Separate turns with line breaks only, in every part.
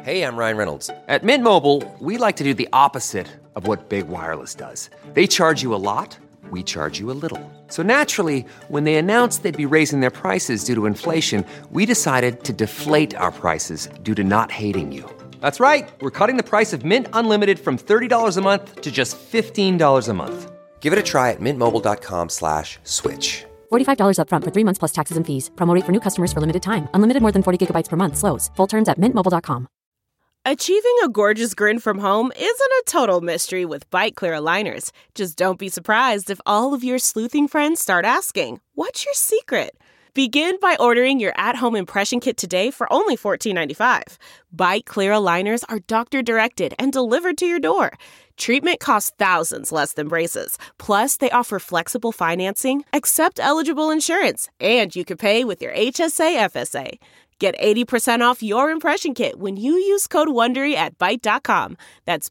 Hey, I'm Ryan Reynolds. At Mint Mobile, we like to do the opposite of what Big Wireless does. They charge you a lot, we charge you a little. So naturally, when they announced they'd be raising their prices due to inflation, we decided to deflate our prices due to not hating you. That's right. We're cutting the price of Mint Unlimited from $30 a month to just $15 a month. Give it a try at mintmobile.com/switch.
$45 up front for 3 months plus taxes and fees. Promo rate for new customers for limited time. Unlimited more than 40 gigabytes per month. Slows full terms at mintmobile.com.
Achieving a gorgeous grin from home isn't a total mystery with Byte Clear aligners. Just don't be surprised if all of your sleuthing friends start asking, "What's your secret?" Begin by ordering your at-home impression kit today for only $14.95. Byte Clear aligners are doctor-directed and delivered to your door. Treatment costs thousands less than braces. Plus, they offer flexible financing, accept eligible insurance, and you can pay with your HSA FSA. Get 80% off your impression kit when you use code WONDERY at Byte.com. That's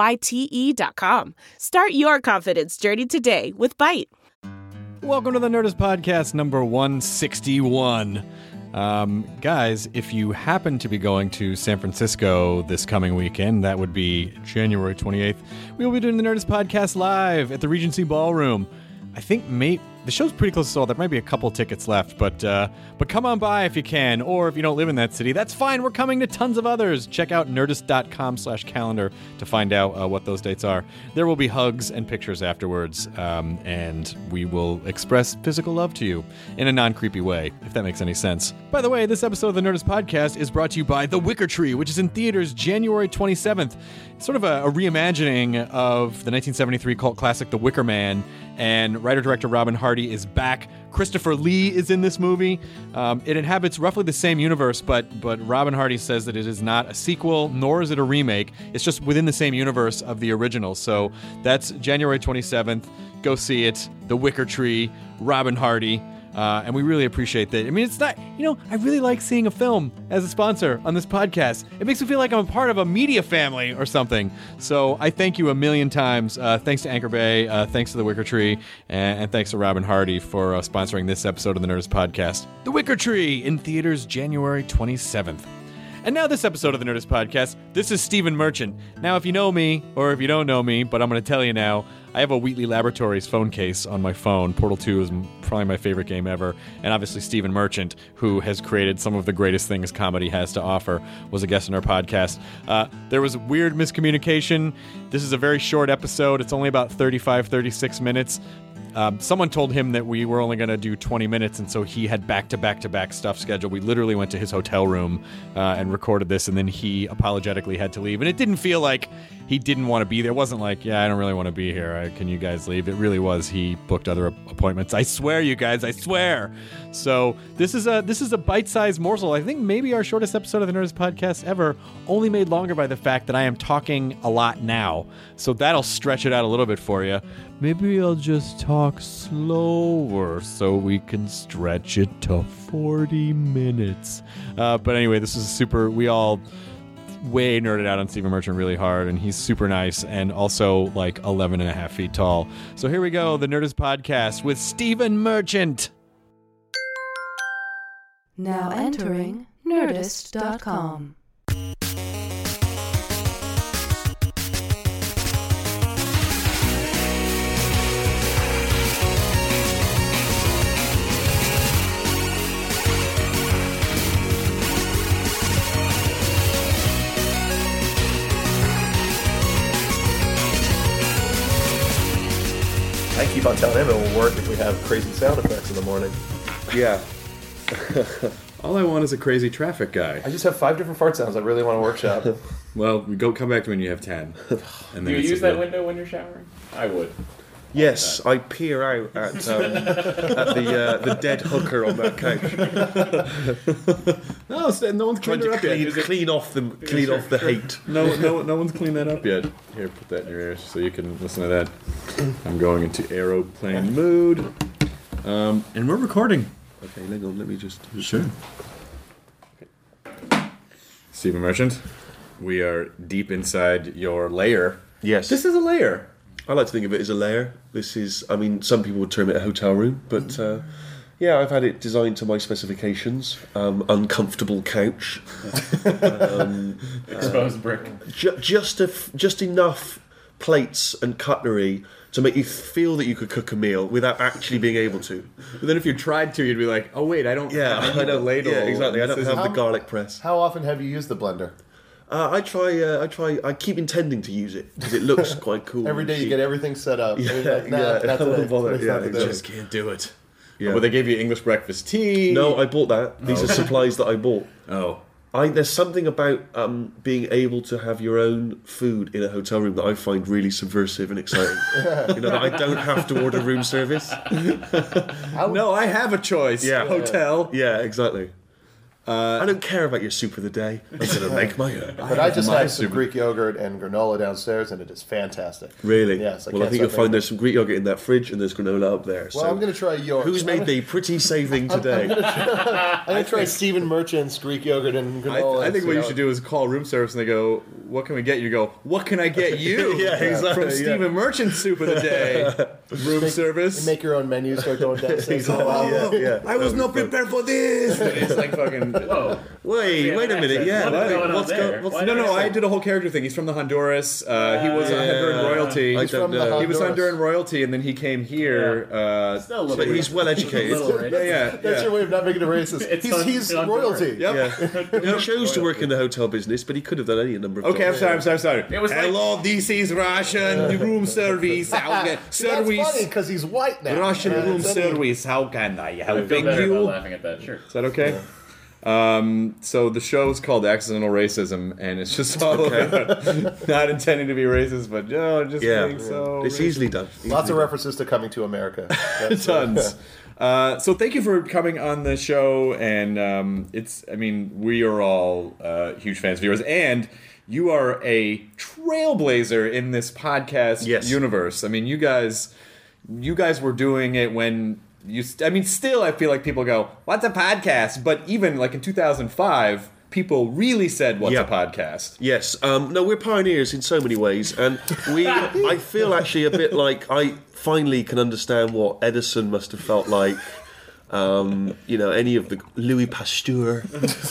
BYTE.com. Start your confidence journey today with Byte.
Welcome to the Nerdist Podcast number 161. Guys, if you happen to be going to San Francisco this coming weekend, that would be January 28th, we will be doing the Nerdist Podcast live at the Regency Ballroom. I think the show's pretty close to sold. There might be a couple tickets left, but come on by if you can, or if you don't live in that city, that's fine. We're coming to tons of others. Check out nerdist.com/calendar to find out what those dates are. There will be hugs and pictures afterwards, and we will express physical love to you in a non-creepy way, if that makes any sense. By the way, this episode of the Nerdist Podcast is brought to you by The Wicker Tree, which is in theaters January 27th. It's sort of a reimagining of the 1973 cult classic The Wicker Man, and writer-director Robin Hardy is back. Christopher Lee is in this movie. It inhabits roughly the same universe, but Robin Hardy says that it is not a sequel, nor is it a remake. It's just within the same universe of the original. So that's January 27th. Go see it. The Wicker Tree, Robin Hardy. And we really appreciate that. I mean, it's not, I really like seeing a film as a sponsor on this podcast. It makes me feel like I'm a part of a media family or something. So I thank you a million times. Thanks to Anchor Bay, thanks to The Wicker Tree, and thanks to Robin Hardy for sponsoring this episode of the Nerdist Podcast. The Wicker Tree in theaters January 27th. And now this episode of the Nerdist Podcast, this is Stephen Merchant. Now, if you know me, or if you don't know me, but I'm going to tell you now, I have a Wheatley Laboratories phone case on my phone. Portal 2 is probably my favorite game ever. And obviously Stephen Merchant, who has created some of the greatest things comedy has to offer, was a guest on our podcast. There was weird miscommunication. This is a very short episode. It's only about 36 minutes. Someone told him that we were only going to do 20 minutes, and so he had back-to-back stuff scheduled. We literally went to his hotel room and recorded this, and then he apologetically had to leave. And it didn't feel like he didn't want to be there. It wasn't like, I don't really want to be here. Can you guys leave? It really was. He booked other appointments. I swear, you guys, I swear. So this is a bite-sized morsel. I think maybe our shortest episode of the Nerdist Podcast ever, only made longer by the fact that I am talking a lot now. So that'll stretch it out a little bit for you. Maybe I'll just talk slower so we can stretch it to 40 minutes. But anyway, this is we all way nerded out on Stephen Merchant really hard, and he's super nice and also like 11 and a half feet tall. So here we go, the Nerdist Podcast with Stephen Merchant.
Now entering Nerdist.com.
I keep on telling him it will work if we have crazy sound effects in the morning.
Yeah. All I want is a crazy traffic guy.
I just have 5 different fart sounds I really want to workshop.
Well, come back to when you have 10.
And do you use that window when you're showering? I would.
Yes, I peer out at the dead hooker on that couch. No one's
trying to clean off the hate.
No one's cleaned that up yet. Here, put that in your ears so you can listen to that. I'm going into aeroplane mood, and we're recording.
Okay, let me just...
Sure. Okay. Stephen Merchant, we are deep inside your lair.
Yes.
This is a lair.
I like to think of it as a lair. This is, some people would term it a hotel room, but
Yeah, I've had it designed to my specifications. Uncomfortable couch.
Exposed brick.
Just enough plates and cutlery to make you feel that you could cook a meal without actually being able to.
But then if you tried to, you'd be like, oh wait, I don't have a ladle.
Yeah, exactly. I don't have the garlic press.
How often have you used the blender?
I keep intending to use it because it looks quite cool.
Every day you get everything set up.
I
just can't do it.
Yeah.
Well, they gave you English breakfast tea.
No, I bought that. These are supplies that I bought.
Oh.
There's something about being able to have your own food in a hotel room that I find really subversive and exciting. That I don't have to order room service.
No, I have a choice.
Yeah.
Hotel.
Yeah, exactly. I don't care about your soup of the day. I'm going to make my own.
But I just had some Greek yogurt and granola downstairs, and it is fantastic.
Really?
Yes.
I think you'll find there's some Greek yogurt in that fridge, and there's granola up there.
Well, I'm going to try yours.
Who's made the pretty saving today?
I'm going to try Stephen Merchant's Greek yogurt and granola.
I think what you should do is call room service, and they go, "What can we get you?" You go, "What can I get you?"
Yeah, exactly.
From Stephen Merchant's soup of the day. Room service.
You make your own menu, start going downstairs.
I was not prepared for this. It's like fucking. Whoa.
Wait a minute. Yeah,
No. I did a whole character thing. He's from the Honduras. He was Honduran royalty.
I don't know.
He was Honduran royalty, and then he came here.
But he's well educated.
That's your way of not making it racist. He's royalty.
Yep.
He chose to work in the hotel business, but he could have done any number of jobs.
Okay, I'm sorry. Hello, this is Russian room service.
That's funny because he's white now.
Russian room service. How can I help you?
Laughing at that. Sure.
Is that okay? So the show's called Accidental Racism, and it's just all about not intending to be racist, but just being so.
It's easily done.
Lots of references to Coming to America.
Tons. So thank you for coming on the show, and we are all huge fans of yours, and you are a trailblazer in this podcast universe. I mean, you guys were doing it when. Still, I feel like people go, "What's a podcast?" But even like in 2005, people really said, "What's a podcast?"
Yes. No, we're pioneers in so many ways, and I feel actually a bit like I finally can understand what Edison must have felt like. Any of the Louis Pasteur.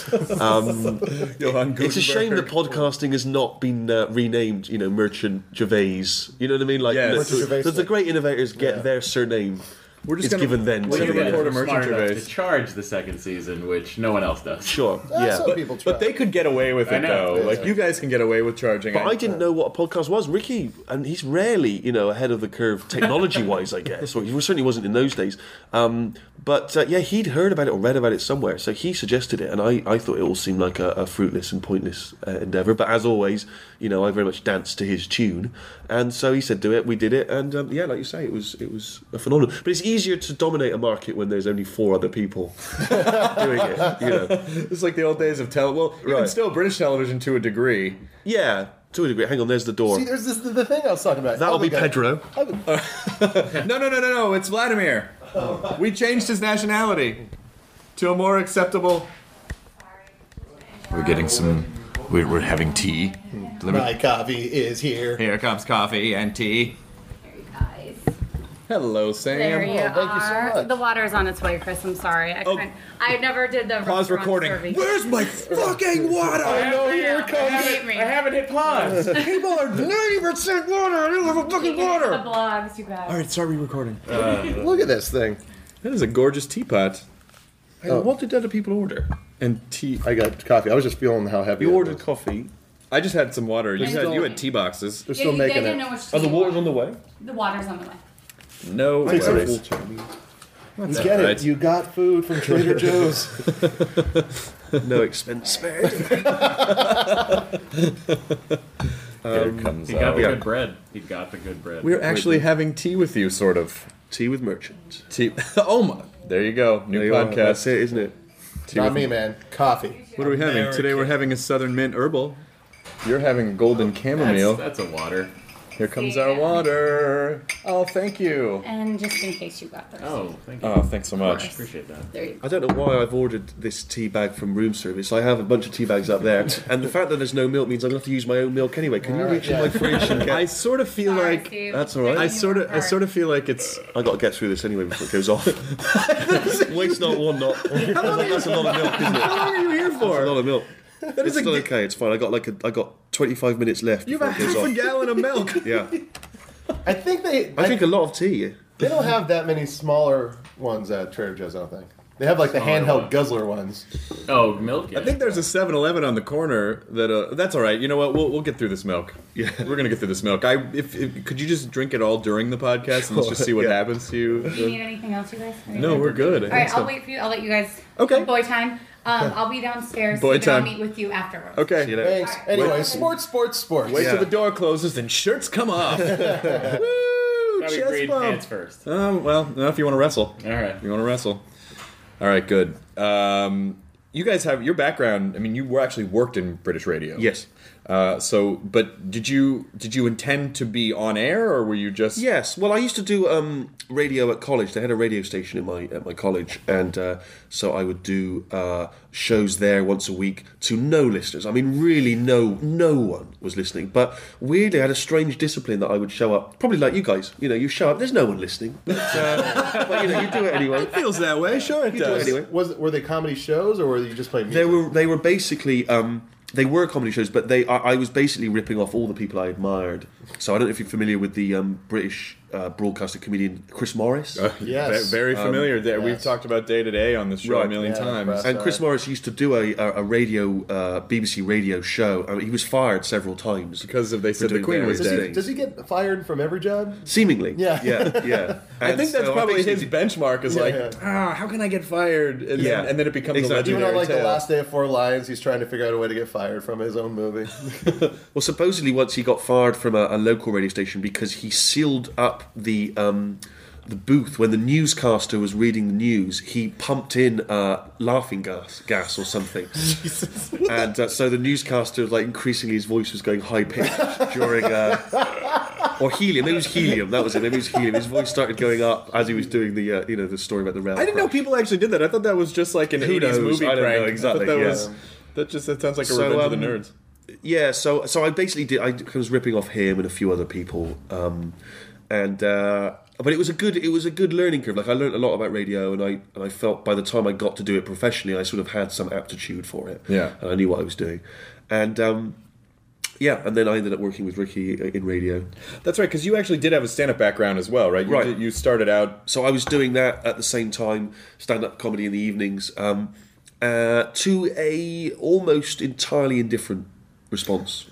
It's a shame that podcasting has not been renamed. Merchant Gervais. You know what I mean? Like, the great innovators get their surname.
We're just
given then.
We're going to record a Merchant Gervais to charge the second season, which no one else does.
Sure,
but they could get away with it though. Like you guys can get away with charging.
But I didn't know what a podcast was. Ricky, and he's rarely, ahead of the curve technology-wise, I guess. Or he certainly wasn't in those days. But he'd heard about it or read about it somewhere, so he suggested it, and I thought it all seemed like a fruitless and pointless endeavour. But as always, I very much danced to his tune, and so he said, "Do it." We did it, and like you say, it was a phenomenon. But it's easier to dominate a market when there's only 4 other people doing it.
It's like the old days of even still British television to a degree.
Yeah, to a degree. Hang on, there's the door.
See, there's the thing I was talking about.
That'll be Pedro.
No, it's Vladimir. We changed his nationality to a more acceptable. We're getting some. We're having tea.
My coffee is here.
Here comes coffee and tea. Hello, Sam.
There you are.
Thank you so much.
The water is on its way, Chris. I'm sorry. I never did the
pause recording.
Serving.
Where's my fucking water?
I know, here it comes.
I haven't hit pause.
People are 90% water. I don't have a fucking water.
The blogs, you guys.
All right, start re-recording.
Look at this thing.
That is a gorgeous teapot. What did other people order? And tea.
I got coffee. I was just feeling how heavy.
You ordered coffee.
I just had some water. You had tea boxes.
They're still making it.
The water's on the way?
The water's on the way.
No worries.
You get it. You got food from Trader Joe's.
No expense spared.
He got the good bread. He got the good bread.
We're actually having tea with you, sort of.
Tea with Merchant.
Tea. Oh my! There you go. New podcast.
That's it, isn't it?
Not me, man. Coffee.
What are we having today? We're having a Southern Mint herbal. You're having a golden chamomile.
That's a water.
Here comes our water. Oh, thank you.
And just in case you got this.
Oh, thank you.
Oh, thanks so much.
Appreciate that.
There you go.
I don't know why I've ordered this tea bag from room service. I have a bunch of tea bags up there, and the fact that there's no milk means I'm going to have to use my own milk anyway. Can you reach in my fridge and get...
I sort of feel
Sorry,
like
Steve.
That's all right.
I sort of feel like it's.
I got to get through this anyway before it goes off. Waste not, want not. That's a lot of milk, isn't it?
How long are you here
That's a
for?
lot of milk. It's still okay. It's fine. I got 25 minutes left.
You have a
before it goes
half a
off.
gallon of milk.
Yeah,
I think
I drink a lot of tea.
they don't have that many smaller ones at Trader Joe's, I don't think. They have like the handheld guzzler ones.
Oh, milk.
I think there's a 7-Eleven on the corner that. That's all right. You know what? We'll get through this milk. Yeah, we're gonna get through this milk. If could you just drink it all during the podcast and let's just see what happens to you?
Do you need anything else, you guys?
No, we're good.
All right, I'll wait for you. I'll let you guys.
Okay.
Boy time. I'll be downstairs.
Boy
Steve, and
time.
I'll meet with you afterwards.
Okay.
You know,
Thanks. Anyway, sports.
Wait till the door closes and shirts come off. Woo!
Probably
Chest
grade
bump.
pants first.
Well, no, if you want to wrestle.
All right.
You want to wrestle. All right, good. You guys have your background. I mean, you were actually worked in British radio.
Yes.
But did you intend to be on air, or were you just?
Yes. Well, I used to do radio at college. They had a radio station at my college, and so I would do shows there once a week to no listeners. I mean, really, no one was listening. But weirdly, I had a strange discipline that I would show up, probably like you guys. You know, you show up. There's no one listening, but you know, you do it anyway.
It feels that way. Sure, it
You do
does.
it anyway.
Were they comedy shows or were you just playing music?
They were basically they were comedy shows, but I was basically ripping off all the people I admired. So I don't know if you're familiar with the British broadcaster comedian Chris Morris.
Yes.
Very familiar.
yes.
We've talked about Day to Day on this show a million times.
And Chris Morris used to do a radio BBC radio show. I mean, he was fired several times
Because they said the
doing
Queen was
various
dead.
things.
Does he get fired from every job?
Seemingly,
Yeah.
yeah.
I think that's
so
probably his
basically-
benchop is how can I get fired? And,
Yeah.
then it becomes
Exactly.
a
Even on
legendary
like the
tale.
last day of Four Lions, he's trying to figure out a way to get fired from his own movie.
Well, supposedly once he got fired from a local radio station because he sealed up the booth when the newscaster was reading the news. He pumped in laughing gas or something, and so the newscaster was like increasingly his voice was going high pitched during. Or helium. Maybe it was helium. That was it. Maybe it was helium. His voice started going up as he was doing the the story about the rail.
I didn't know
crash.
people actually did that. I thought that was just like an
Who
80s
knows?
movie
I don't
prank.
know exactly,
I thought
yeah.
that sounds like a
So,
Revenge of the Nerds.
Yeah, so I basically did. I was ripping off him and a few other people, but it was a good learning curve. Like I learned a lot about radio, and I felt by the time I got to do it professionally, I sort of had some aptitude for it.
Yeah.
and I knew what I was doing, and and then I ended up working with Ricky in radio.
That's right, because you actually did have a stand-up background as well, right?
Right.
You started out.
So I was doing that at the same time, stand-up comedy in the evenings, to a almost entirely indifferent response.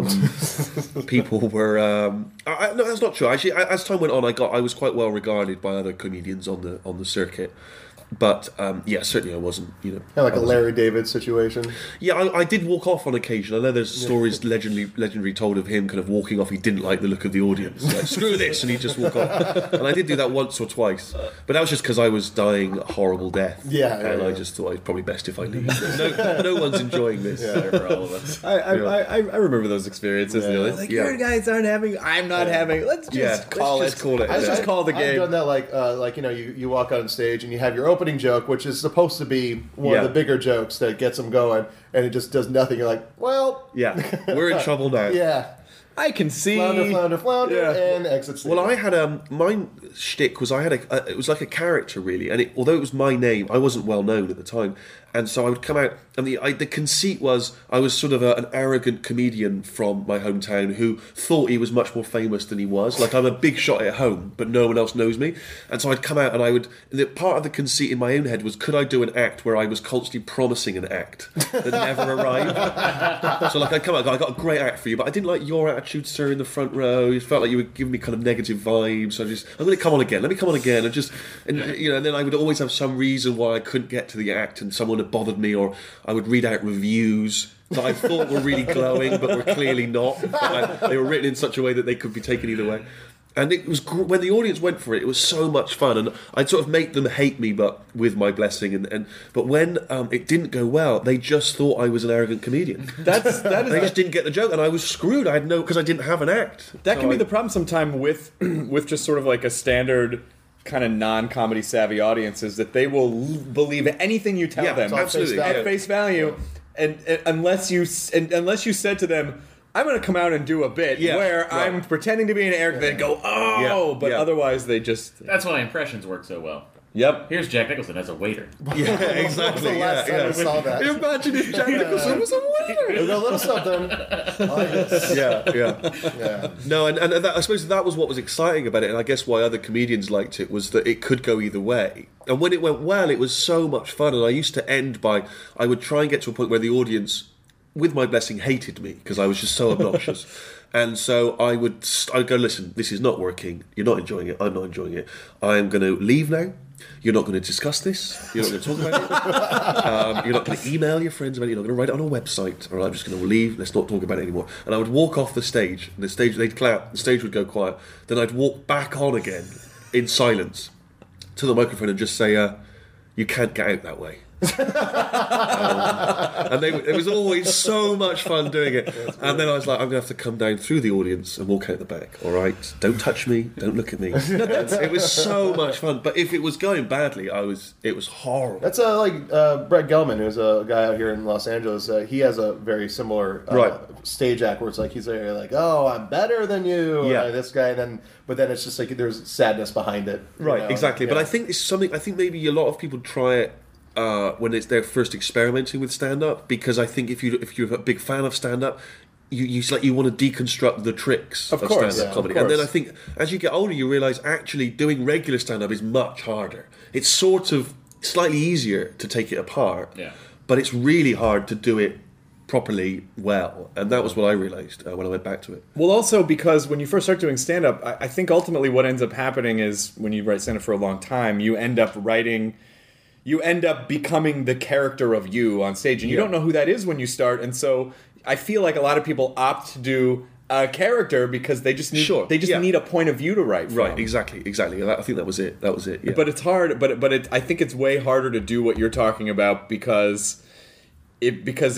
People were no, that's not true. Actually, as time went on, I was quite well regarded by other comedians on the circuit. But certainly I wasn't. You know,
Kind of like a Larry David situation.
Yeah, I did walk off on occasion. I know there's stories legendary told of him kind of walking off. He didn't like the look of the audience. Like, screw this, and he'd just walk off. And I did do that once or twice, but that was just because I was dying a horrible death. And I just thought it's probably best if I leave. No one's enjoying this.
For all of us.
I remember those experiences.
Yeah.
Like your guys aren't having. I'm not having. Let's just call it.
Let's
just call the game.
I've done that like you walk on stage and you have your opening joke, which is supposed to be one of the bigger jokes that gets them going, and it just does nothing. You're like, well,
we're in trouble now.
Yeah.
I can see
flounder, and exit stage.
Well, I had my shtick was it was like a character really, and although it was my name, I wasn't well known at the time, and so I would come out, and the conceit was I was sort of an arrogant comedian from my hometown who thought he was much more famous than he was. Like I'm a big shot at home, but no one else knows me, and so I'd come out and I would. Part of the conceit in my own head was, could I do an act where I was constantly promising an act that never arrived? So like I'd come out, I got a great act for you, but I didn't like your attitude, sir, in the front row. It felt like you were giving me kind of negative vibes. So I'm going to come on again. Let me come on again, and then I would always have some reason why I couldn't get to the act, and someone had bothered me, or I would read out reviews that I thought were really glowing, but were clearly not. They were written in such a way that they could be taken either way. And it was when the audience went for it, it was so much fun, and I'd sort of make them hate me, but with my blessing. But when it didn't go well, they just thought I was an arrogant comedian. They just didn't get the joke, and I was screwed. I had because I didn't have an act.
That can be the problem sometimes with just sort of like a standard kind of non-comedy savvy audience, is that they will believe anything you tell them
absolutely
at face value, and unless you said to them, I'm going to come out and do a bit where I'm pretending to be an arrogant, they go, but otherwise they just...
That's why impressions work so well.
Yep.
Here's Jack Nicholson as a waiter.
Yeah, exactly.
When was the last time I saw that?
Imagine if Jack Nicholson was a waiter.
We'll go a little something.
Yeah. No, and I suppose that was what was exciting about it, and I guess why other comedians liked it was that it could go either way. And when it went well, it was so much fun, and I used to end by... I would try and get to a point where the audience, with my blessing, hated me, because I was just so obnoxious. And so I'd go, listen, this is not working. You're not enjoying it. I'm not enjoying it. I am going to leave now. You're not going to discuss this. You're not going to talk about it. You're not going to email your friends about it. You're not going to write it on a website. Or I'm just going to leave. Let's not talk about it anymore. And I would walk off the stage. And they'd clap. The stage would go quiet. Then I'd walk back on again in silence to the microphone and just say, you can't get out that way. And it was always so much fun doing it. And then I was like, I'm going to have to come down through the audience and walk out the back. All right, don't touch me, don't look at me. It was so much fun. But if it was going badly, it was horrible.
That's like Brett Gelman, who's a guy out here in Los Angeles. He has a very similar stage act where it's like he's like, oh, I'm better than you. This guy, but then it's just like there's sadness behind it.
Right, exactly. But I think it's something. I think maybe a lot of people try it when they're first experimenting with stand-up, because I think if you're a big fan of stand-up, you want to deconstruct the tricks of stand-up comedy. And then I think as you get older, you realise actually doing regular stand-up is much harder. It's sort of slightly easier to take it apart, but it's really hard to do it properly well, and that was what I realised when I went back to it.
Well, also because when you first start doing stand-up, I think ultimately what ends up happening is when you write stand-up for a long time, you end up becoming the character of you on stage, and you don't know who that is when you start. And so I feel like a lot of people opt to do a character because they just need need a point of view to write from.
Right, exactly. I think that was it. Yeah.
But it's hard. But I think it's way harder to do what you're talking about because it's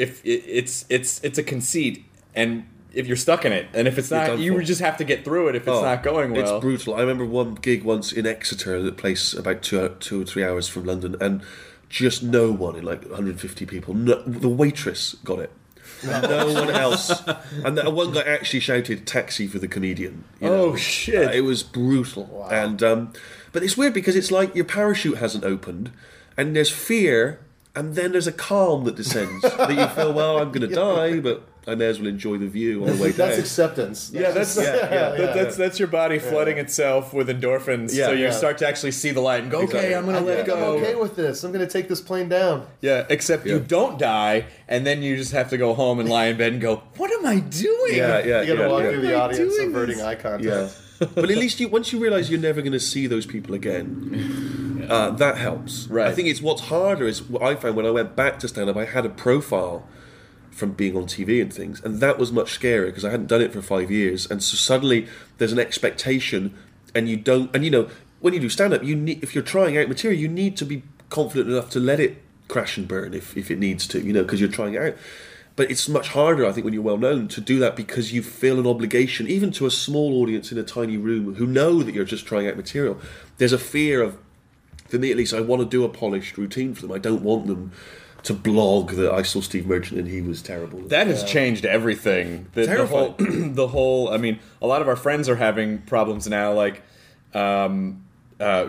a conceit, and if you're stuck in it, and if it's not, you just have to get through it if it's not going well.
It's brutal. I remember one gig once in Exeter, that place about 2 or 3 hours from London, and just no one in like 150 people. No, the waitress got it. No one else. And one guy actually shouted "taxi" for the comedian.
Oh shit!
It was brutal. Wow. And but it's weird because it's like your parachute hasn't opened, and there's fear, and then there's a calm that descends that you feel, well, I'm going to die, but I may as well enjoy the view on the way down.
That's acceptance.
That's your body flooding itself with endorphins, so you start to actually see the light and go, okay, I'm going to let it go.
I'm okay with this. I'm going to take this plane down.
Yeah, except you don't die, and then you just have to go home and lie in bed and go, what am I doing?
You got to walk through the audience averting eye contact.
Yeah. But at least once you realise you're never going to see those people again, that helps.
Right.
I think it's what's harder is what I found when I went back to stand-up, I had a profile from being on TV and things, and that was much scarier because I hadn't done it for 5 years, and so suddenly there's an expectation, and you don't, and when you do stand-up, if you're trying out material, you need to be confident enough to let it crash and burn if it needs to, because you're trying it out. But it's much harder, I think, when you're well known to do that because you feel an obligation, even to a small audience in a tiny room who know that you're just trying out material. There's a fear of, for me at least, I want to do a polished routine for them. I don't want them to blog that I saw Steve Merchant and he was terrible.
That has changed everything. The whole. I mean, a lot of our friends are having problems now. Like, and I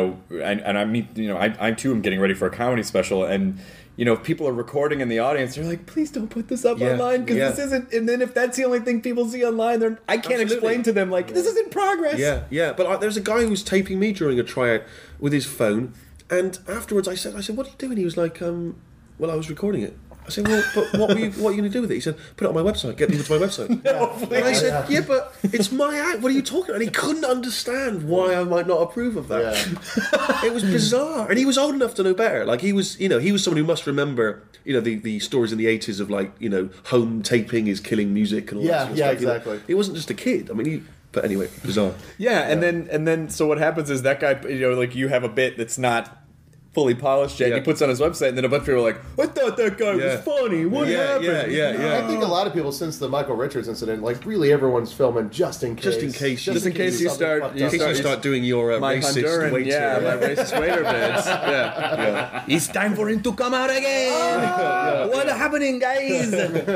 too am getting ready for a comedy special, and if people are recording in the audience, they're like, please don't put this up online because this isn't. And then if that's the only thing people see online, I can't explain to them like this is in progress.
Yeah. But there's a guy who was taping me during a tryout with his phone, and afterwards I said, what are you doing? He was like, well, I was recording it. I said, well, but what are you going to do with it? He said, put it on my website, get people to my website. And I said, yeah, but it's my act, what are you talking about? And he couldn't understand why I might not approve of that. Yeah. It was bizarre. And he was old enough to know better. Like, he was someone who must remember, the stories in the 80s of, like, home taping is killing music and all that sort of stuff.
Exactly.
He wasn't just a kid. I mean, But anyway, bizarre.
Yeah, and then so what happens is that guy, like you have a bit that's not fully polished yet. He puts it on his website, and then a bunch of people are like, "I thought that guy was funny. What happened?"
I think a lot of people, since the Michael Richards incident, like really everyone's filming just in case
you
start doing your
my
racist
Honduran,
waiter.
my racist waiter bits. Yeah. It's time for him to come out again. What's happening, guys?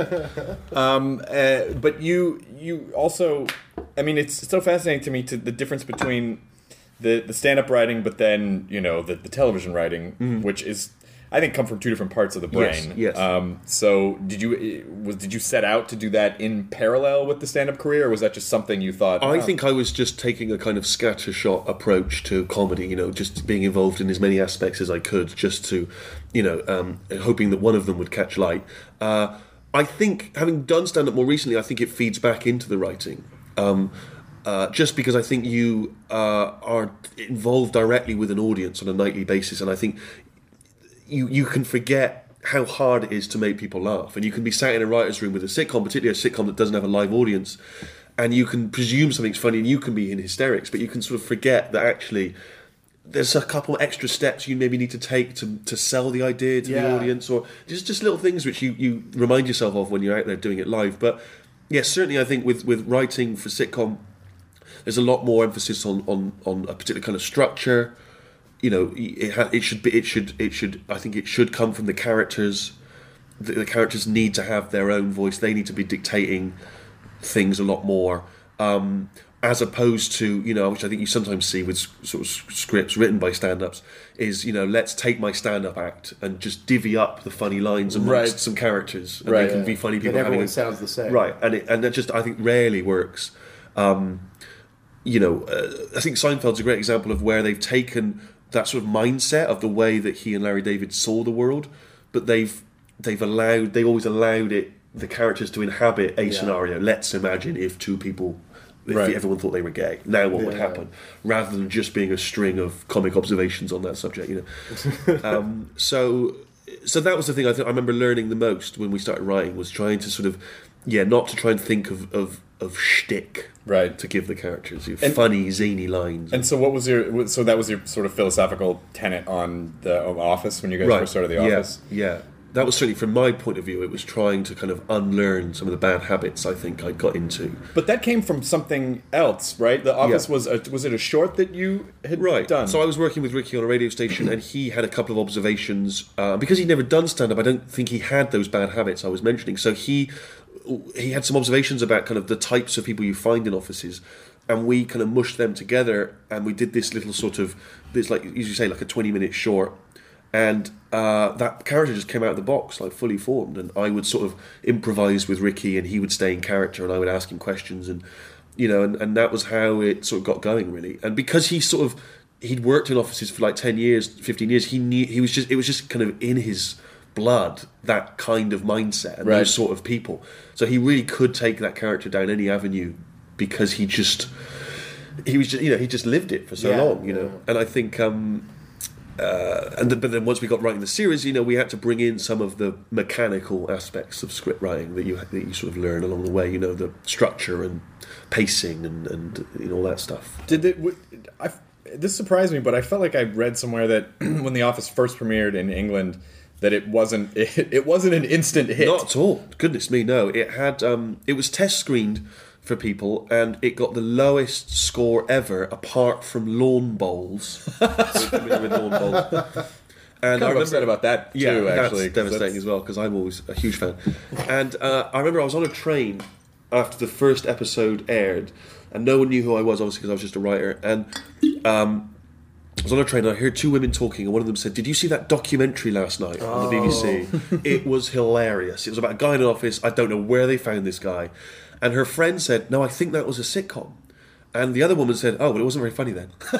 But you also, I mean, it's so fascinating to me the difference between the stand-up writing, but then the television writing, which is, I think, come from two different parts of the brain.
Yes.
So did you set out to do that in parallel with the stand-up career, or was that just something you thought?
I think I was just taking a kind of scattershot approach to comedy. Just being involved in as many aspects as I could, just to, hoping that one of them would catch light. I think, having done stand-up more recently, I think it feeds back into the writing. Just because I think you are involved directly with an audience on a nightly basis, and I think you can forget how hard it is to make people laugh, and you can be sat in a writer's room with a sitcom, particularly a sitcom that doesn't have a live audience, and you can presume something's funny and you can be in hysterics, but you can sort of forget that actually there's a couple extra steps you maybe need to take to sell the idea to the audience, or just little things which you remind yourself of when you're out there doing it live. But yes, certainly I think with writing for sitcom, there's a lot more emphasis on a particular kind of structure. It should. I think it should come from the characters. The characters need to have their own voice. They need to be dictating things a lot more, as opposed to which I think you sometimes see with sort of scripts written by stand-ups. Is let's take my stand-up act and just divvy up the funny lines amongst some characters, and they can be funny people.
And everyone sounds the same,
right? And that just, I think, rarely works. I think Seinfeld's a great example of where they've taken that sort of mindset of the way that he and Larry David saw the world, but they've always allowed the characters to inhabit a scenario. Let's imagine if two people, everyone thought they were gay, now what would happen? Rather than just being a string of comic observations on that subject, So that was the thing I remember learning the most when we started writing, was trying to sort of, not to try and think of shtick,
right,
to give the characters funny, zany lines.
And so that was your sort of philosophical tenet on the Office when you guys first started The Office?
Yeah. That was certainly, from my point of view, it was trying to kind of unlearn some of the bad habits I think I got into.
But that came from something else, right? The Office was it a short that you had done?
So I was working with Ricky on a radio station, and he had a couple of observations. Because he'd never done stand-up, I don't think he had those bad habits I was mentioning. So he had some observations about kind of the types of people you find in offices, and we kind of mushed them together, and we did this little sort of, like, as you say, like a 20-minute short. And that character just came out of the box, like fully formed. And I would sort of improvise with Ricky, and he would stay in character, and I would ask him questions, and and that was how it sort of got going, really. And because he'd worked in offices for like 10 years, 15 years, it was just kind of in his blood, that kind of mindset and those sort of people. So he really could take that character down any avenue, because he just lived it for so long, And I think. But then once we got writing the series, we had to bring in some of the mechanical aspects of script writing that you sort of learn along the way. The structure and pacing and all that stuff.
This surprised me, but I felt like I read somewhere that when The Office first premiered in England, that it wasn't an instant hit.
Not at all. Goodness me, no. It had. It was test screened for people, and it got the lowest score ever, apart from Lawn Bowls. And
I'm upset about that too. Actually,
that's devastating as well, because I'm always a huge fan. And I remember I was on a train after the first episode aired, and no one knew who I was, obviously, because I was just a writer. And I was on a train, and I heard two women talking, and one of them said, "Did you see that documentary last night on the BBC? It was hilarious. It was about a guy in an office. I don't know where they found this guy." And her friend said, "No, I think that was a sitcom." And the other woman said, "Oh, but it wasn't very funny then." And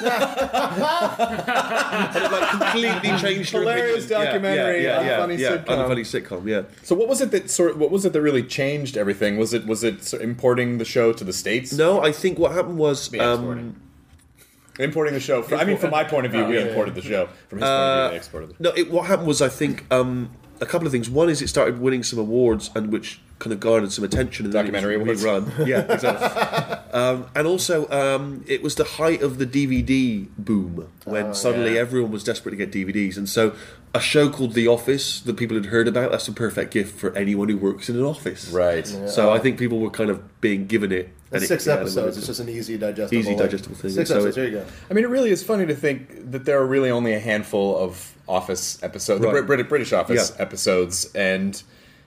it completely changed her opinion.
Hilarious documentary, unfunny sitcom.
Unfunny sitcom, yeah.
So what was it that really changed everything? Was it importing the show to the States?
No, I think what happened was
importing the show. From my point of view, we imported the show. From his point of view, they exported it.
No, what happened was, I think, a couple of things. One is it started winning some awards, and which kind of garnered some attention. And
Documentary
then it was rerun. Yeah, exactly. And also, it was the height of the DVD boom when suddenly everyone was desperate to get DVDs. And so a show called The Office that people had heard about, that's a perfect gift for anyone who works in an office.
Right.
Yeah. So I think people were kind of being given it.
And 6 episodes. It's just an easy digestible
thing.
6 episodes. There you go.
I mean, it really is funny to think that there are really only a handful of Office episodes, British Office episodes, and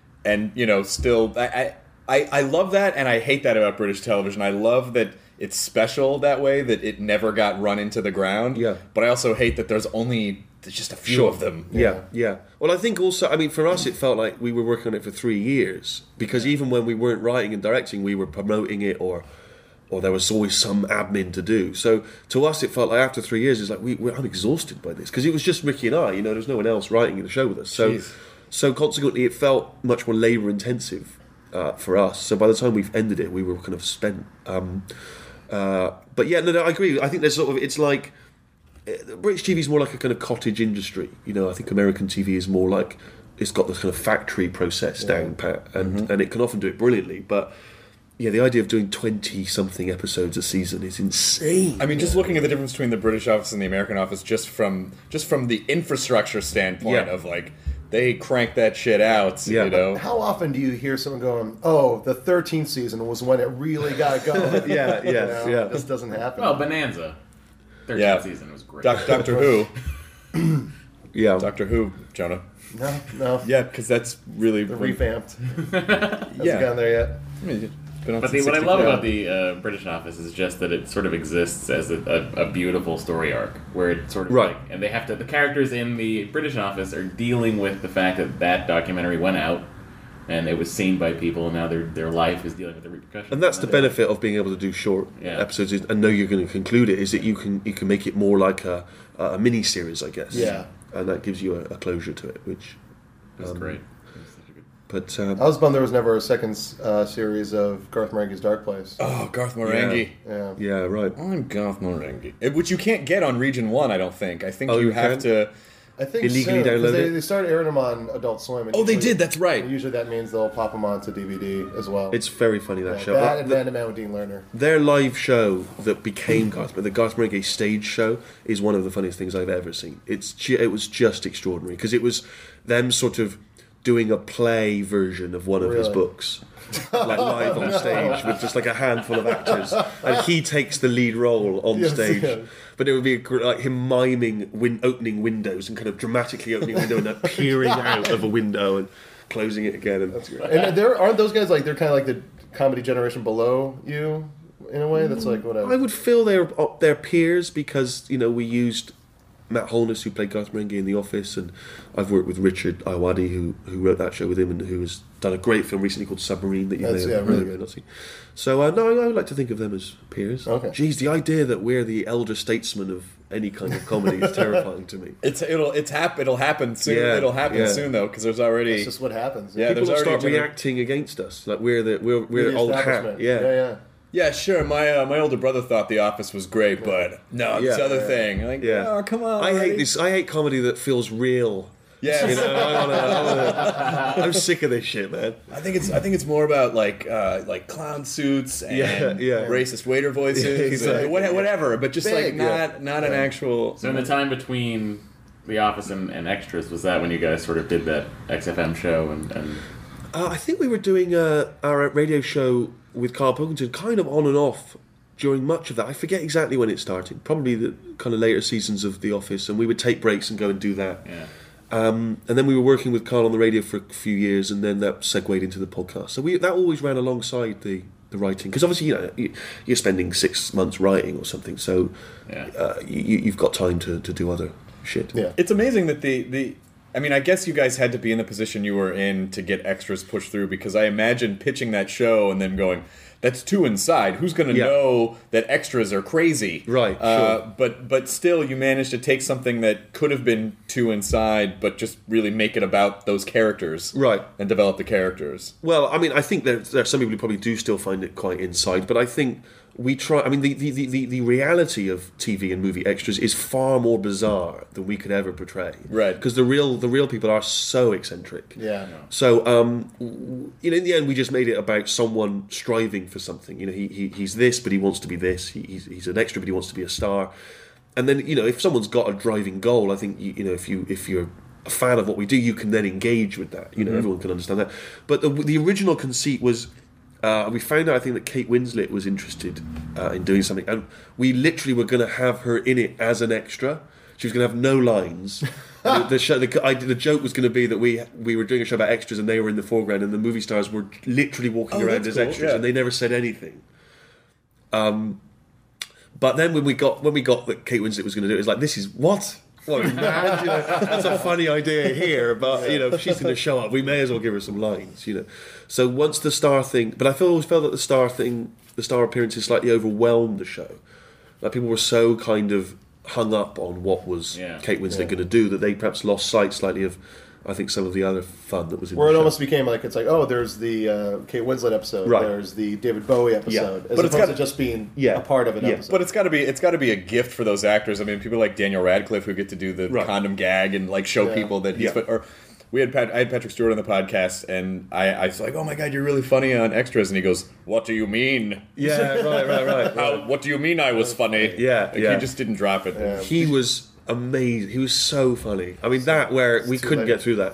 still, I love that, and I hate that about British television. I love that it's special that way, that it never got run into the ground.
Yeah.
But I also hate that there's just a few of them.
Yeah. Well, I think also, I mean, for us, it felt like we were working on it for 3 years, because even when we weren't writing and directing, we were promoting it, or there was always some admin to do. So to us, it felt like after 3 years, it's like I'm exhausted by this, because it was just Ricky and I. There's no one else writing the show with us. So consequently, it felt much more labour intensive for us. So by the time we've ended it, we were kind of spent. But yeah, no, I agree. I think there's sort of, it's like, British TV is more like a kind of cottage industry. I think American TV is more like, it's got this kind of factory process down pat, and it can often do it brilliantly. But yeah, the idea of doing 20-something episodes a season is insane.
I mean, just looking at the difference between the British Office and the American Office, just from the infrastructure standpoint of like, they crank that shit out,
How often do you hear someone going, "Oh, the 13th season was when it really got going"?
Yeah.
This doesn't happen.
Well, Bonanza, 13th season was great.
Doctor Who.
Yeah.
Doctor Who, Jonah.
No.
Yeah, because that's really
revamped. Hasn't gone there yet.
But what I love about the British Office is just that it sort of exists as a beautiful story arc, where it sort of and they have to, the characters in the British Office are dealing with the fact that documentary went out and it was seen by people, and now their life is dealing with the repercussions.
And that's the benefit of being able to do short episodes and know you're going to conclude it, is that you can make it more like a mini series, I guess.
Yeah.
And that gives you a closure to it, which
is great.
But
I was bummed there was never a second series of Garth Marenghi's Dark Place.
Oh, Garth Marenghi.
Yeah, right.
I'm Garth Marenghi. Which you can't get on Region 1, I don't think. I think you have to...
I think
illegally download it?
They started airing them on Adult Swim.
They did, that's right.
Usually that means they'll pop them onto DVD as well.
It's very funny, that show.
That and Man with Dean Lerner.
Their live show that became the Garth Marenghi stage show, is one of the funniest things I've ever seen. It was just extraordinary, because it was them sort of doing a play version of one of his books, like live on stage with just like a handful of actors, and he takes the lead role on stage. Yeah. But it would be like him miming opening windows and kind of dramatically opening a window and then peering out of a window and closing it again. And
that's great. And aren't those guys like, they're kind of like the comedy generation below you in a way? That's like whatever.
I would feel their peers, because we used Matt Holness, who played Garth Marenghi in The Office, and I've worked with Richard Ayoade, who wrote that show with him, and who has done a great film recently called Submarine that you may have
really good.
Not seen. So no, I would like to think of them as peers.
Okay.
Geez, the idea that we're the elder statesmen of any kind of comedy is terrifying to me.
It'll happen soon.
Yeah,
it'll happen soon though, because there's already.
That's just what happens.
Yeah, people will start reacting against us, like we're the old hat.
Yeah.
Yeah, sure. My older brother thought The Office was great, but no, this other thing. Like, oh, come on.
I hate this. I hate comedy that feels real.
Yeah,
I'm sick of this shit, man.
I think it's more about like clown suits and racist waiter voices, exactly. Whatever. But just like not an actual.
So in the time between The Office and Extras, was that when you guys sort of did that XFM show and?
I think we were doing our radio show with Carl Pilkington kind of on and off during much of that. I forget exactly when it started. Probably the kind of later seasons of The Office, and we would take breaks and go and do that.
Yeah.
And then we were working with Carl on the radio for a few years, and then that segued into the podcast. So that always ran alongside the writing, because obviously you're spending 6 months writing or something, so you've got time to do other shit.
Yeah.
It's amazing that I mean, I guess you guys had to be in the position you were in to get Extras pushed through, because I imagine pitching that show and then going, that's too inside. Who's going to know that Extras are crazy?
Right, sure.
But still, you managed to take something that could have been too inside, but just really make it about those characters.
Right.
And develop the characters.
Well, I mean, I think there are some people who probably do still find it quite inside, but I think we try. I mean, the reality of TV and movie extras is far more bizarre than we could ever portray.
Right.
Because the real people are so eccentric.
Yeah.
So, in the end, we just made it about someone striving for something. He's this, but he wants to be this. He's an extra, but he wants to be a star. And then, if someone's got a driving goal, I think if you're a fan of what we do, you can then engage with that. Everyone can understand that. But the original conceit was. We found out, I think, that Kate Winslet was interested in doing something, and we literally were going to have her in it as an extra. She was going to have no lines. The joke was going to be that we were doing a show about extras, and they were in the foreground, and the movie stars were literally walking around as extras, and they never said anything. But then when we got that Kate Winslet was going to do it, it was like, this is what. Well, man, that's a funny idea here, but if she's going to show up, we may as well give her some lines, So once the star thing, but I always felt that the star appearances slightly overwhelmed the show. Like people were so kind of hung up on what was Kate Winslet going to do that they perhaps lost sight slightly of, I think, some of the other fun that was in
where
the
it
show.
almost became like, it's like, oh, there's the Kate Winslet episode,
right.
There's the David Bowie episode, as
but
opposed to just being a part of an episode.
But it's got to be a gift for those actors. I mean, people like Daniel Radcliffe who get to do the condom gag and like show people that he's. Or I had Patrick Stewart on the podcast, and I was like, "Oh my God, you're really funny on extras," and he goes, "What do you mean?"
Yeah, right.
What do you mean I was funny?
Yeah.
He just didn't drop it.
Yeah. He was amazing. He was so funny. I mean, we couldn't get through that.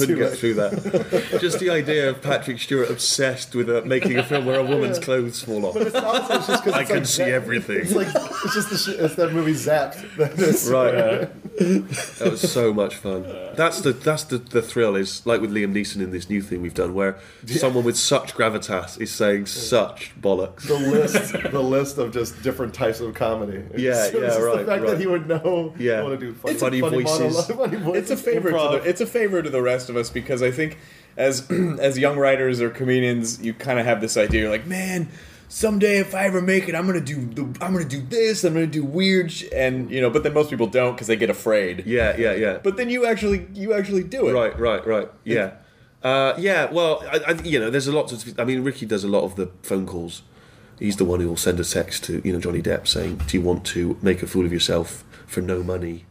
Just the idea of Patrick Stewart obsessed with making a film where a woman's clothes fall off.
But it's also just because
I can see everything.
It's like it's that movie Zapped.
Right. That was so much fun. That's the thrill. Is like with Liam Neeson in this new thing we've done, where someone with such gravitas is saying such bollocks.
The list of just different types of comedy.
Right.
The fact that he would know. Yeah. Want to do funny voices.
It's a favor to the rest of us, because I think as young writers or comedians, you kind of have this idea. You're like, man, someday if I ever make it, I'm gonna do this. I'm gonna do weird, and But then most people don't because they get afraid.
Yeah.
But then you actually do it.
Right. Yeah. Well, there's a lot to. I mean, Ricky does a lot of the phone calls. He's the one who will send a text to Johnny Depp saying, "Do you want to make a fool of yourself for no money?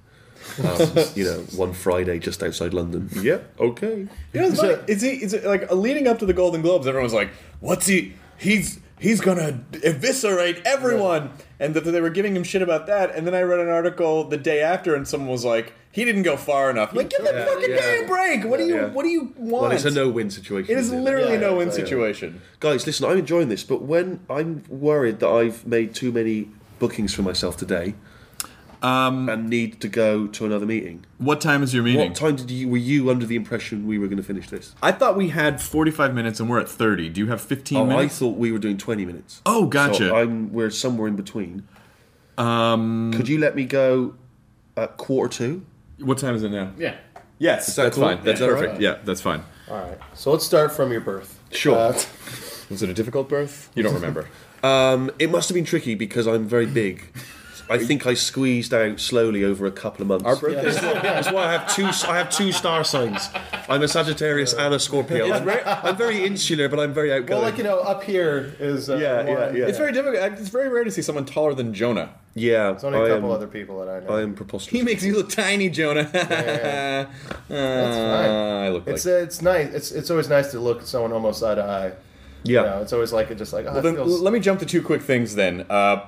One Friday just outside London." Yep, okay.
It's like leading up to the Golden Globes, everyone was like, "What's he? He's gonna eviscerate everyone," and that they were giving him shit about that. And then I read an article the day after, and someone was like, "He didn't go far enough." I'm like, give that fucking guy a break. What do you want?
Well, it's a no-win situation.
It is literally a no-win situation.
Guys, listen, I'm enjoying this, but when I'm worried that I've made too many bookings for myself today. And need to go to another meeting.
What time is your meeting?
What time were you under the impression we were going to finish this?
I thought we had 45 minutes and we're at 30. Do you have 15 minutes?
I thought we were doing 20 minutes.
Oh, gotcha.
So we're somewhere in between. Could you let me go at 1:45?
What time is it now?
Yeah.
Yes, that's
cool?
fine. That's perfect.
Right?
Yeah, that's fine.
All right. So let's start from your birth.
Sure.
Was it a difficult birth? You don't remember.
It must have been tricky because I'm very big. I think I squeezed out slowly over a couple of months.
Our birthdays.
That's why I have two star signs. I'm a Sagittarius and a Scorpio. I'm very insular, but I'm very outgoing.
Well, up here is
yeah.
It's very difficult. It's very rare to see someone taller than Jonah.
Yeah,
there's only a couple other people that I know.
I am preposterous.
He makes you look tiny, Jonah.
Yeah. That's fine.
I look like
it's nice. It's always nice to look at someone almost eye to eye.
Yeah,
it's always like
let me jump to two quick things then.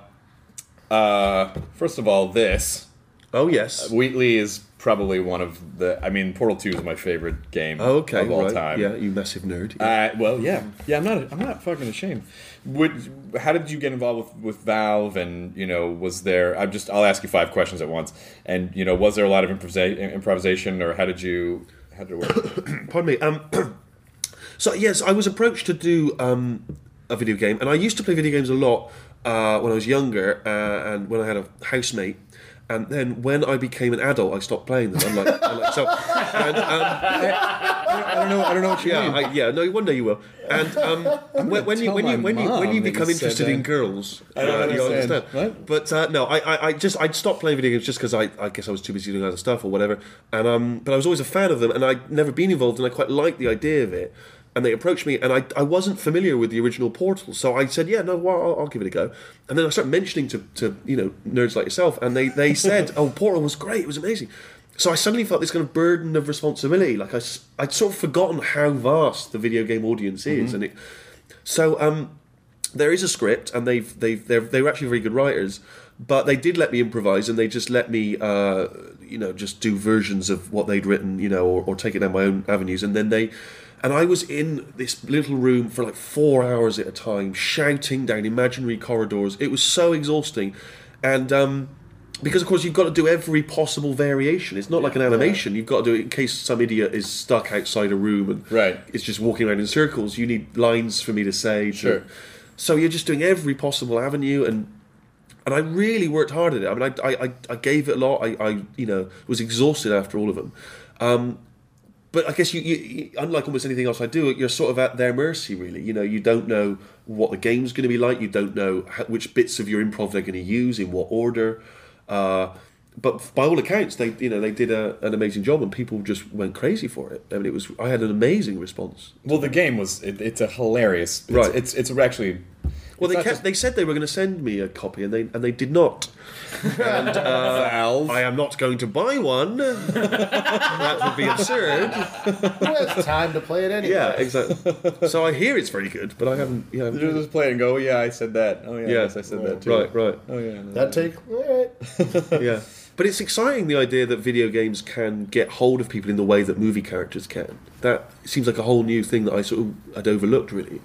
First of all, this.
Oh, yes.
Wheatley is probably one of the... I mean, Portal 2 is my favorite game of all time.
Yeah, you massive nerd.
Well, yeah. Yeah, I'm not fucking ashamed. How did you get involved with Valve? And, was there... I'll ask you 5 questions at once. And, was there a lot of improvisation, or how did it work?
Pardon me. So, yes, I was approached to do a video game. And I used to play video games a lot when I was younger, and when I had a housemate, and then when I became an adult, I stopped playing them. I don't know what you mean. No, one day you will. And when you become interested in girls, you understand.
What?
But I'd stopped playing video games just because I guess I was too busy doing other stuff or whatever. And but I was always a fan of them, and I'd never been involved, and I quite liked the idea of it. and they approached me, and I wasn't familiar with the original Portal, so I said, yeah, no, well, I'll give it a go. And then I started mentioning to nerds like yourself, and they said, oh, Portal was great, it was amazing. So I suddenly felt this kind of burden of responsibility. Like I'd sort of forgotten how vast the video game audience is, and there is a script, and they were actually very good writers, but they did let me improvise, and they just let me just do versions of what they'd written, or take it down my own avenues, and I was in this little room for like 4 hours at a time, shouting down imaginary corridors. It was so exhausting, and because of course you've got to do every possible variation. It's not like an animation. You've got to do it in case some idiot is stuck outside a room and it's just walking around in circles. You need lines for me to say.
Sure.
So you're just doing every possible avenue, and I really worked hard at it. I mean, I gave it a lot. I was exhausted after all of them. But I guess you, unlike almost anything else I do, you're sort of at their mercy, really. You don't know what the game's going to be like. You don't know which bits of your improv they're going to use, in what order. But by all accounts, they did an amazing job, and people just went crazy for it. I mean, I had an amazing response.
Well, the game was it's a hilarious. It's actually.
Well, they said they were going to send me a copy, and they did not. And
Valve.
I am not going to buy one. That would be absurd.
Who has time to play it anyway?
Yeah, exactly. So I hear it's very good, but I haven't. Yeah,
you just play it and go, oh, yeah, I said that. Oh yeah, yes, I said that too.
Right.
Oh yeah,
that take. All right.
Yeah. But it's exciting, the idea that video games can get hold of people in the way that movie characters can. That seems like a whole new thing that I'd overlooked, really.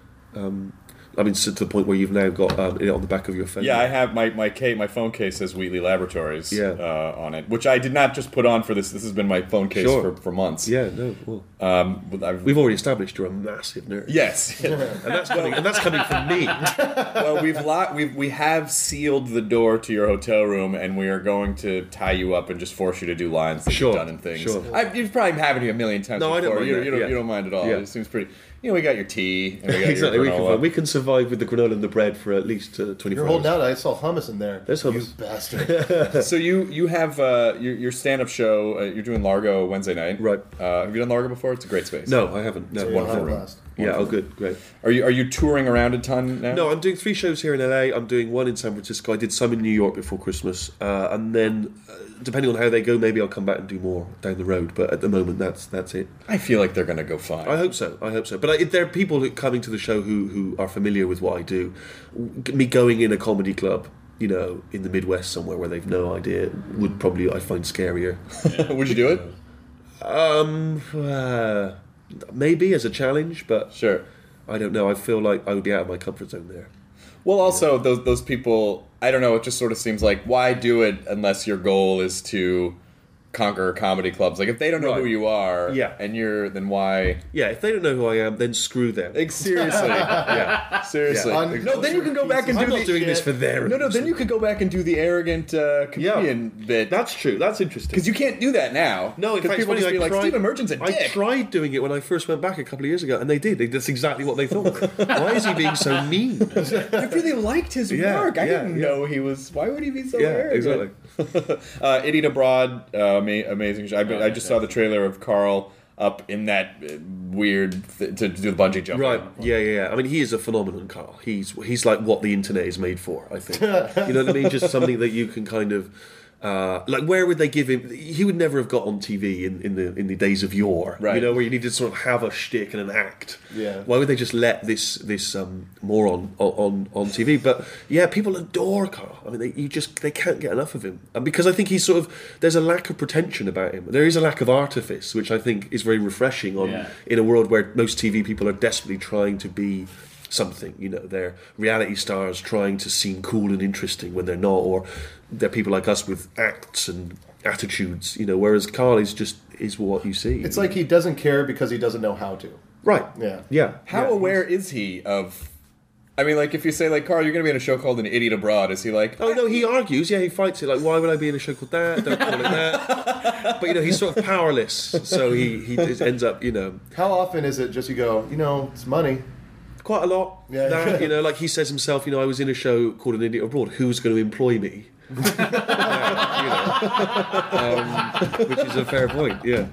To the point where you've now got it on the back of your phone.
Yeah, I have my phone case says Wheatley Laboratories on it, which I did not just put on for this. This has been my phone case for months.
Yeah, no. Well, we've already established you're a massive nerd.
Yes,
and that's coming from me.
Well, we have sealed the door to your hotel room, and we are going to tie you up and just force you to do lines that you've done and things.
Sure.
You've probably had it a million times.
No,
before.
I don't mind
you don't mind at all.
Yeah.
It seems pretty. We got your tea. And we got
exactly.
Your granola.
We can survive with the granola and the bread for at least 24 hours.
You're holding out. I saw hummus in there.
There's hummus.
You bastard.
So you have your stand-up show. You're doing Largo Wednesday night.
Right.
Have you done Largo before? It's a great space.
No, I haven't. No,
Wonderful room.
Yeah, oh good, great.
Are you touring around a ton now?
No, I'm doing 3 shows here in LA. I'm doing 1 in San Francisco. I did some in New York before Christmas, and then depending on how they go, maybe I'll come back and do more down the road. But at the moment, that's it.
I feel like they're going to go fine.
I hope so. But there are people coming to the show who are familiar with what I do. Me going in a comedy club, in the Midwest somewhere where they've no idea, would probably I find scarier.
Would you do
it? Maybe as a challenge, but
sure.
I don't know. I feel like I would be out of my comfort zone there.
Well, also those people, I don't know. It just sort of seems like, why do it unless your goal is to conquer comedy clubs? Like, if they don't know who you are, and then why?
Yeah, if they don't know who I am, then screw them.
Seriously, seriously.
Yeah.
No, then you can go back and do.
I'm not doing this for their.
No. Then you could go back and do the arrogant comedian bit.
That's true. That's interesting.
Because you can't do that now.
No, in fact,
people just be like, Stephen Merchant's a dick.
I tried doing it when I first went back a couple of years ago, and they did. That's exactly what they thought. Why is he being so mean?
I really liked his work. I didn't know he was. Why would he be so arrogant?
Exactly.
Idiot Abroad, amazing show. I just saw the trailer of Carl up in that weird to do the bungee jump.
Right. Yeah. I mean, he is a phenomenon, Carl. He's like what the internet is made for, I think. You know what I mean? Just something that you can kind of. Where would they give him? He would never have got on TV in the days of yore,
right?
Where you need to sort of have a shtick and an act.
Yeah.
Why would they just let this moron on TV? But yeah, people adore Carl. I mean, they can't get enough of him, and because I think he's there's a lack of pretension about him. There is a lack of artifice, which I think is very refreshing in a world where most TV people are desperately trying to be something, they're reality stars trying to seem cool and interesting when they're not, or they're people like us with acts and attitudes, whereas Carl is what you see.
It's like he doesn't care because he doesn't know how to.
Right.
Yeah.
How aware is he of... I mean, like, if you say, like, Carl, you're going to be in a show called An Idiot Abroad, is he like...
Oh, no, he argues. Yeah, he fights it. Like, why would I be in a show called that? Don't call it that. But, he's sort of powerless, so he ends up,
How often is it just you go, it's money?
Quite a lot.
Yeah.
Like he says himself, I was in a show called An Idiot Abroad. Who's going to employ me? which is a fair point. Yeah.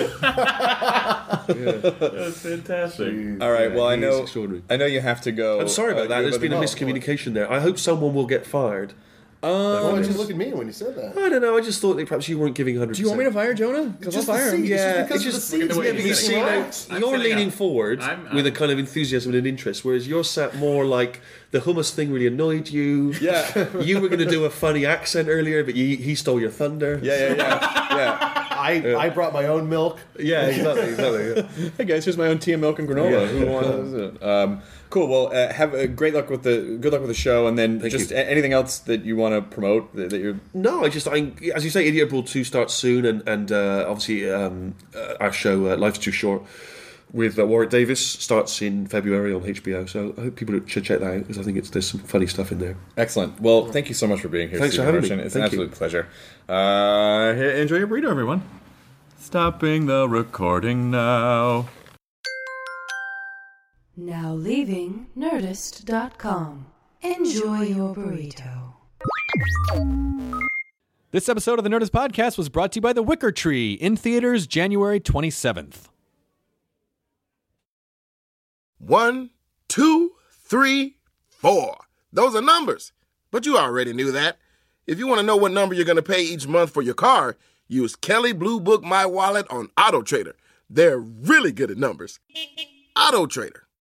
That's fantastic.
All right. Well, I know you have to go.
I'm sorry about that. There's been a miscommunication there. I hope someone will get fired.
Why did you look at me when you said that?
I don't know. I just thought that perhaps you weren't giving 100%.
Do you want me to fire Jonah? Because I'll fire him.
Yeah,
it's just because
you're leaning forward with a kind of enthusiasm and an interest, whereas you're sat more like the hummus thing really annoyed you.
Yeah.
You were going to do a funny accent earlier, but he stole your thunder.
Yeah.
I brought my own milk.
Yeah, exactly.
Hey guys, here's my own tea and milk and granola.
Yeah.
Who wants it? Cool. Well, have a good luck with the show, and then anything else that you want to promote that you're.
No, as you say, Idiot Brawl 2 starts soon, and obviously our show Life's Too Short with Warwick Davis starts in February on HBO. So I hope people should check that out because I think there's some funny stuff in there.
Excellent. Well, thank you so much for being here.
Thanks for having me.
It's an absolute pleasure. Enjoy your burrito, everyone. Stopping the recording now.
Now leaving Nerdist.com. Enjoy your burrito.
This episode of the Nerdist Podcast was brought to you by The Wicker Tree, in theaters January 27th.
1, 2, 3, 4. Those are numbers. But you already knew that. If you want to know what number you're going to pay each month for your car, use Kelley Blue Book My Wallet on AutoTrader. They're really good at numbers. AutoTrader.